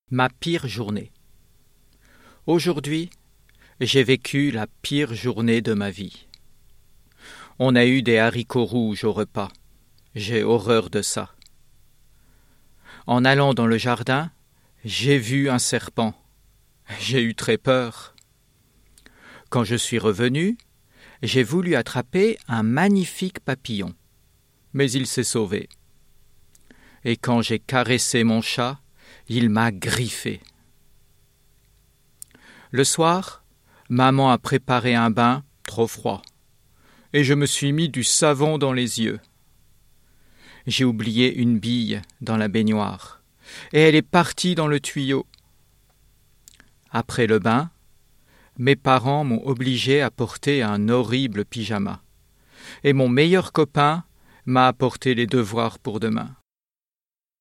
Ma pire journée. Aujourd'hui, j'ai vécu la pire journée de ma vie. On a eu des haricots rouges au repas. J'ai horreur de ça. En allant dans le jardin, j'ai vu un serpent. J'ai eu très peur. Quand je suis revenu, j'ai voulu attraper un magnifique papillon, mais il s'est sauvé. Et quand j'ai caressé mon chat, il m'a griffé. Le soir, maman a préparé un bain trop froid, et je me suis mis du savon dans les yeux. J'ai oublié une bille dans la baignoire, et elle est partie dans le tuyau. Après le bain, mes parents m'ont obligé à porter un horrible pyjama, et mon meilleur copain m'a apporté les devoirs pour demain.